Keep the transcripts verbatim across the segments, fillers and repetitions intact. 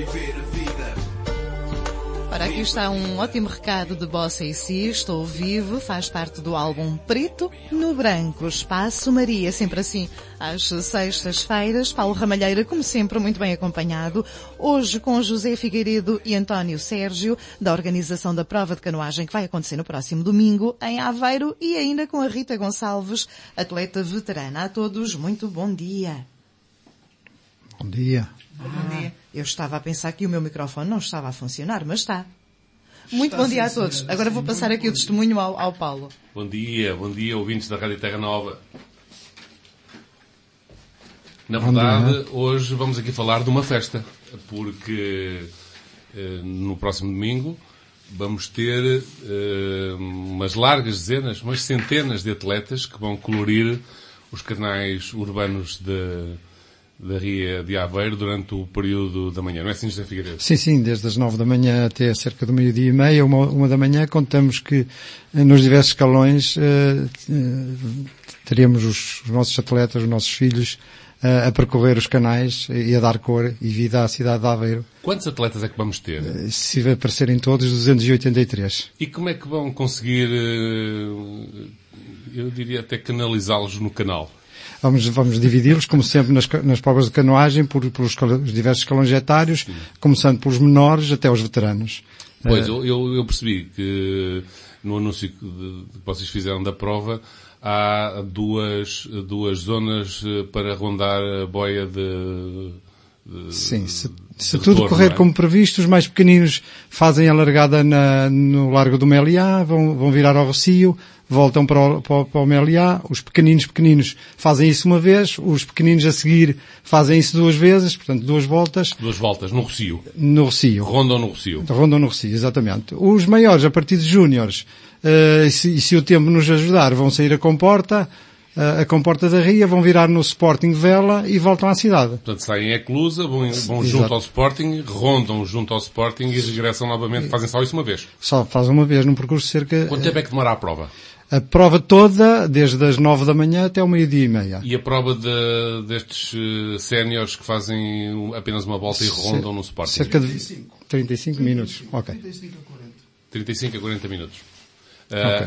viver a vida. Ora, aqui está um ótimo recado de Bossa e Si. Estou vivo, faz parte do álbum Preto no Branco, Espaço Maria, sempre assim, às sextas-feiras. Paulo Ramalheira, como sempre, muito bem acompanhado. Hoje com José Figueiredo e António Sérgio, da organização da prova de canoagem que vai acontecer no próximo domingo em Aveiro, e ainda com a Rita Gonçalves, atleta veterana. A todos, muito bom dia. Bom dia. Ah, bom dia. Eu estava a pensar que o meu microfone não estava a funcionar, mas está. Muito bom dia a todos. Agora vou passar aqui o testemunho ao, ao Paulo. Bom dia, bom dia, ouvintes da Rádio Terra Nova. Na verdade, hoje vamos aqui falar de uma festa, porque eh, no próximo domingo vamos ter eh, umas largas dezenas, umas centenas de atletas que vão colorir os canais urbanos de... da Ria de Aveiro durante o período da manhã. Não é assim, José Figueiredo? Sim, sim, desde as nove da manhã até cerca do meio-dia e meia, uma, uma da manhã, contamos que nos diversos escalões uh, uh, teremos os, os nossos atletas, os nossos filhos, uh, a percorrer os canais e a dar cor e vida à cidade de Aveiro. Quantos atletas é que vamos ter? Uh, se aparecerem todos, duzentos e oitenta e três. E como é que vão conseguir, uh, eu diria até canalizá-los no canal? Vamos, vamos dividi-los, como sempre, nas, nas provas de canoagem, por, pelos os diversos escalões etários, sim, começando pelos menores até os veteranos. Pois, uh, eu, eu percebi que no anúncio que, de, que vocês fizeram da prova, há duas, duas zonas para rondar a boia de... de sim, se, se de tudo retorno, correr é? como previsto, os mais pequeninos fazem a largada na, no Largo do Meliá, vão, vão virar ao Rocio, voltam para o, para, para o Meliá, os pequeninos pequeninos fazem isso uma vez, os pequeninos a seguir fazem isso duas vezes, portanto duas voltas. Duas voltas, no Rocio. No Rocio. Rondam no Rocio. Rondam no Rocio, exatamente. Os maiores, a partir de júniores, uh, se, se o tempo nos ajudar, vão sair a Comporta, uh, a Comporta da Ria, vão virar no Sporting Vela e voltam à cidade. Portanto, saem em Eclusa, vão, vão junto ao Sporting, rondam junto ao Sporting e regressam novamente, fazem só isso uma vez. Só fazem uma vez, num percurso de cerca... Quanto tempo é que demora a prova? A prova toda, desde as nove da manhã até ao meio-dia e meia. E a prova de, destes uh, séniores que fazem apenas uma volta e rondam no Sporting? Cerca de trinta e cinco minutos. Ok. trinta e cinco a quarenta minutos. Uh, ok.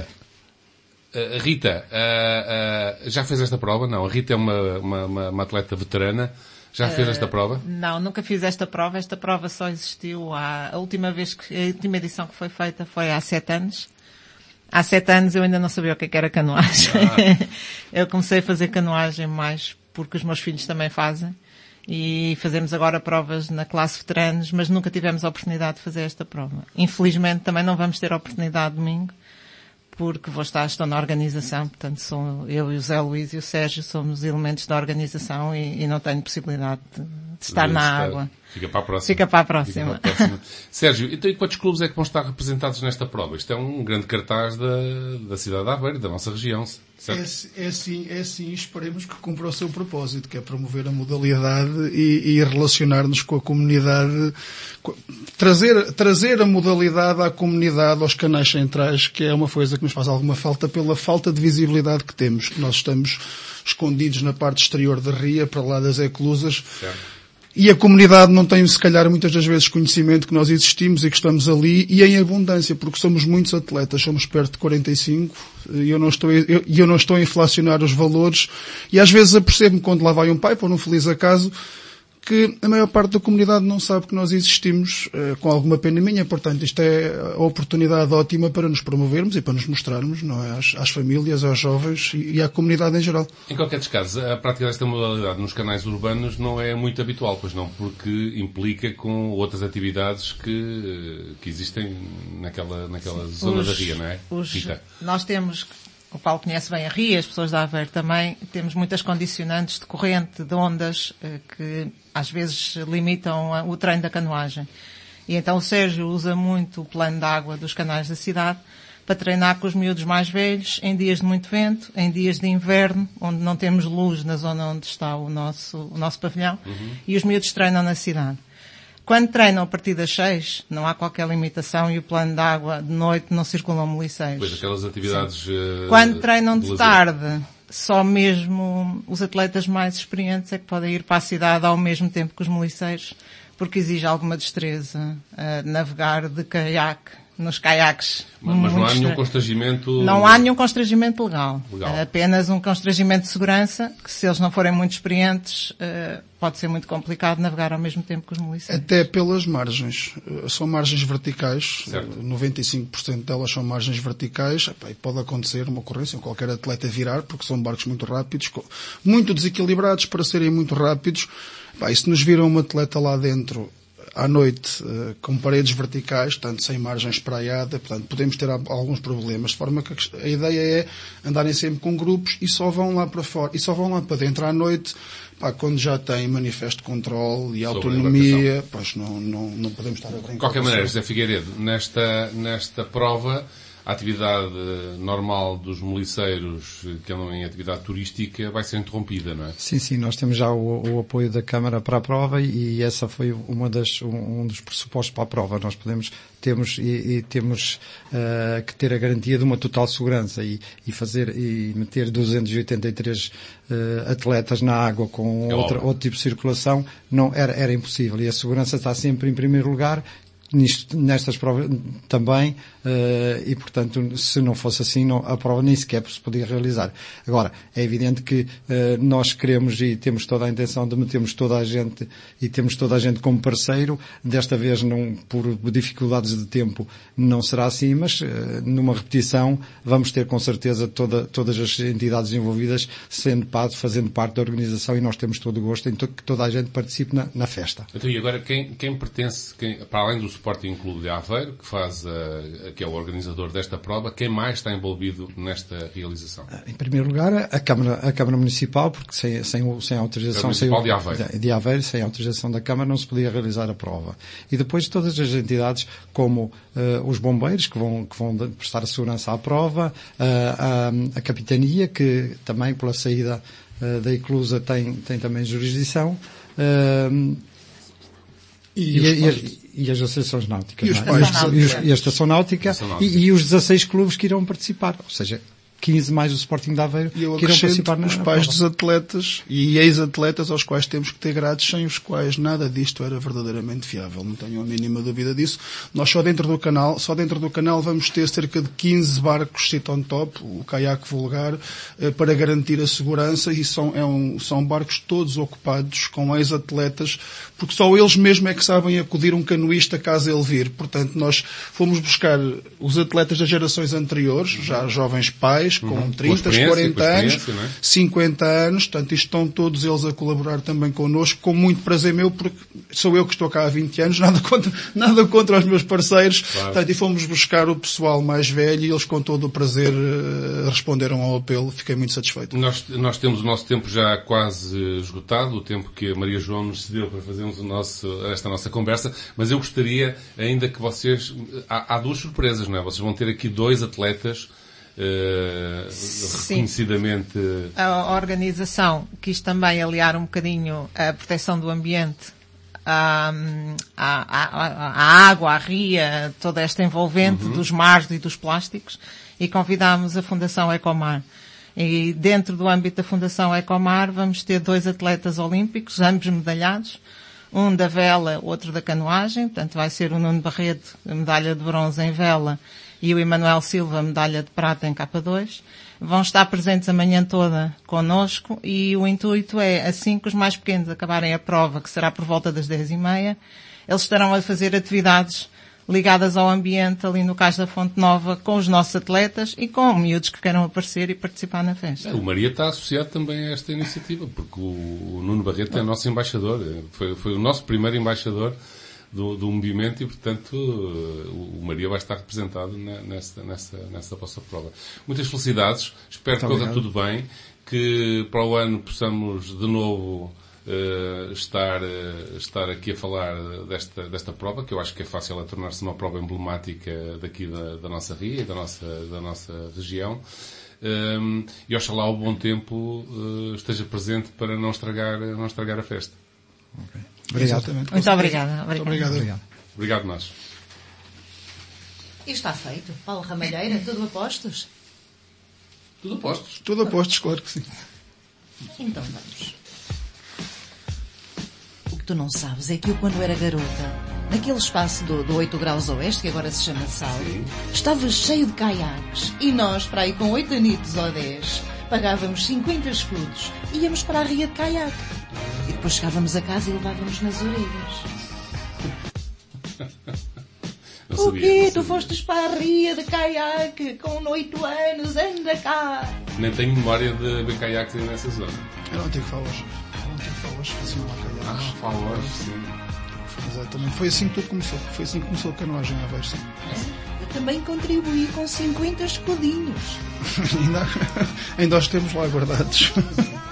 Uh, Rita, uh, uh, já fez esta prova? Não, a Rita é uma, uma, uma, uma atleta veterana. Já fez esta prova? Uh, não, nunca fiz esta prova. Esta prova só existiu há, a última vez que, a última edição que foi feita foi há sete anos. Há sete anos eu ainda não sabia o que era canoagem. Ah. Eu comecei a fazer canoagem mais porque os meus filhos também fazem. E fazemos agora provas na classe veteranos, mas nunca tivemos a oportunidade de fazer esta prova. Infelizmente também não vamos ter a oportunidade domingo, porque vou estar, estou na organização, portanto sou eu e o Zé Luís e o Sérgio somos elementos da organização e, e não tenho possibilidade de, de estar de na estar. água. Fica para a próxima. Fica para a próxima. Fica para a próxima. Sérgio, então e quantos clubes é que vão estar representados nesta prova? Isto é um grande cartaz da, da cidade de Aveiro, da nossa região, certo? É, é sim, é sim, esperemos que cumpra o seu propósito, que é promover a modalidade e, e relacionar-nos com a comunidade, trazer, trazer a modalidade à comunidade, aos canais centrais, que é uma coisa que nos faz alguma falta pela falta de visibilidade que temos, que nós estamos escondidos na parte exterior da Ria, para lá das eclusas. Certo. E a comunidade não tem, se calhar, muitas das vezes conhecimento que nós existimos e que estamos ali, e em abundância, porque somos muitos atletas, somos perto de quarenta e cinco, e eu não estou, eu, eu não estou a inflacionar os valores, e às vezes apercebo-me quando lá vai um pai, por um feliz acaso, que a maior parte da comunidade não sabe que nós existimos, uh, com alguma pena minha. Portanto, isto é a oportunidade ótima para nos promovermos e para nos mostrarmos, não é? às, às famílias, aos jovens e, e à comunidade em geral. Em qualquer dos casos, a prática desta modalidade nos canais urbanos não é muito habitual, pois não, porque implica com outras atividades que, que existem naquela, naquela zona os, da Ria, não é? Os, nós temos... O Paulo conhece bem a Ria, as pessoas da Aveiro também. Temos muitas condicionantes de corrente, de ondas, que às vezes limitam o treino da canoagem. E então o Sérgio usa muito o plano de água dos canais da cidade para treinar com os miúdos mais velhos em dias de muito vento, em dias de inverno, onde não temos luz na zona onde está o nosso, o nosso pavilhão, uhum. E os miúdos treinam na cidade. Quando treinam a partir das seis, não há qualquer limitação e o plano de água de noite não circulam moliceiros. Pois, aquelas atividades... Uh, Quando treinam de, de tarde, só mesmo os atletas mais experientes é que podem ir para a cidade ao mesmo tempo que os moliceiros, porque exige alguma destreza uh, navegar de caiaque, nos caiaques. Mas, mas não há nenhum constrangimento... Não há nenhum constrangimento legal. legal. Uh, apenas um constrangimento de segurança, que se eles não forem muito experientes, uh, pode ser muito complicado navegar ao mesmo tempo que os moliceiros. Até pelas margens. Uh, são margens verticais. Certo. noventa e cinco por cento delas são margens verticais. Epá, e pode acontecer uma ocorrência, qualquer atleta virar, porque são barcos muito rápidos, muito desequilibrados para serem muito rápidos. Epá, e se nos viram um atleta lá dentro à noite, uh, com paredes verticais, portanto, sem margem espraiada, portanto, podemos ter alguns problemas, de forma que a ideia é andarem sempre com grupos e só vão lá para fora, e só vão lá para dentro à noite, pá, quando já têm manifesto controle e autonomia, pois não, não, não podemos estar a brincar. De qualquer maneira, José Figueiredo, nesta, nesta prova, a atividade normal dos moliceiros que andam em atividade turística vai ser interrompida, não é? Sim, sim, nós temos já o, o apoio da Câmara para a prova e essa foi uma das, um, um dos pressupostos para a prova. Nós podemos, temos, e, e temos uh, que ter a garantia de uma total segurança e, e fazer, e meter duzentos e oitenta e três uh, atletas na água com é outra, outro tipo de circulação, não, era, era impossível. E a segurança está sempre em primeiro lugar. Nisto, nestas provas também, uh, e portanto, se não fosse assim, não, a prova nem sequer se podia realizar. Agora, é evidente que uh, nós queremos e temos toda a intenção de metermos toda a gente, e temos toda a gente como parceiro. Desta vez, não, por dificuldades de tempo, não será assim, mas uh, numa repetição vamos ter com certeza toda, todas as entidades envolvidas sendo parte, fazendo parte da organização, e nós temos todo o gosto em to- que toda a gente participe na, na festa. Então, e agora, quem, quem pertence, quem, para além do Sporting Clube de Aveiro, que faz a, que é o organizador desta prova, quem mais está envolvido nesta realização? Em primeiro lugar, a Câmara, a Câmara Municipal, porque sem, sem, sem autorização sem, de Aveiro. de Aveiro, sem autorização da Câmara, não se podia realizar a prova. E depois todas as entidades, como uh, os bombeiros, que vão, que vão prestar segurança à prova, uh, a, a Capitania, que também pela saída uh, da Iclusa tem, tem também jurisdição, uh, E, e, e, as, e as associações náuticas, e, os não é? pais, e, os, e a Estação Náutica, Estação Náutica. E, e os dezasseis clubes que irão participar. Ou seja, quinze mais o Sporting de Aveiro e eu que irão participar na os na pais prova. dos atletas e ex-atletas aos quais temos que ter grades, sem os quais nada disto era verdadeiramente viável. Não tenho a mínima dúvida disso. Nós só dentro do canal, só dentro do canal vamos ter cerca de quinze barcos sit on top, o caiaque vulgar, para garantir a segurança, e são, é um, são barcos todos ocupados com ex-atletas, porque só eles mesmo é que sabem acudir um canoísta caso ele vir. Portanto, nós fomos buscar os atletas das gerações anteriores, já jovens pais, com uhum. trinta, com quarenta anos, não é? cinquenta anos, portanto, isto estão todos eles a colaborar também connosco, com muito prazer meu, porque sou eu que estou cá há vinte anos, nada contra, nada contra os meus parceiros, claro. Portanto, e fomos buscar o pessoal mais velho e eles com todo o prazer uh, responderam ao apelo, fiquei muito satisfeito. Nós, nós temos o nosso tempo já quase esgotado, o tempo que a Maria João nos cedeu para fazermos o nosso, esta nossa conversa, mas eu gostaria ainda que vocês, há, há duas surpresas, não é? Vocês vão ter aqui dois atletas Uh, reconhecidamente... A organização quis também aliar um bocadinho a proteção do ambiente à, à, à, à água, à ria, toda esta envolvente uhum. dos mares e dos plásticos, e convidámos a Fundação Ecomar. E dentro do âmbito da Fundação Ecomar vamos ter dois atletas olímpicos, ambos medalhados, um da vela, outro da canoagem, portanto vai ser o Nuno Barreto, medalha de bronze em vela, e o Emanuel Silva, medalha de prata em K dois, vão estar presentes a manhã toda connosco, e o intuito é, assim que os mais pequenos acabarem a prova, que será por volta das dez e meia, eles estarão a fazer atividades ligadas ao ambiente ali no Cais da Fonte Nova com os nossos atletas e com miúdos que queiram aparecer e participar na festa. O Maria está associado também a esta iniciativa, porque o Nuno Barreto é nosso embaixador, foi, foi o nosso primeiro embaixador Do, do movimento, e portanto o Maria vai estar representado nessa, nessa, nessa vossa prova. Muitas felicidades, espero que corra tudo bem, que para o ano possamos de novo uh, estar, uh, estar aqui a falar desta, desta prova, que eu acho que é fácil a tornar-se uma prova emblemática daqui da, da nossa ria e da nossa, da nossa região. Um, e oxalá o bom tempo uh, esteja presente para não estragar, não estragar a festa. Okay. Obrigado. Muito obrigada. Muito obrigado. Obrigado. Obrigado, nós. E está feito. Paulo Ramalheira, tudo a postos? Tudo a postos. Tudo a postos, claro que sim. Então vamos. tu não sabes é que eu, quando era garota, naquele espaço do, do oito graus oeste, que agora se chama Sal, estava cheio de caiaques. E nós, para aí com oito anitos ou dez, pagávamos cinquenta escudos e íamos para a ria de caiaque. E depois chegávamos a casa e levávamos nas orelhas. Não O sabia, quê? não Tu sabia. fostes para a ria de caiaque com oito anos, anda cá. Nem tenho memória de ver caiaque nessa zona. Era um antigo Falas. Era um antigo Falas, faziam lá caiaques. Ah, falas, sim. Exatamente. Foi assim que tudo começou. Foi assim que começou a canoagem à Aveiro, sim. Eu também contribuí com cinquenta escudinhos. ainda, ainda os temos lá guardados.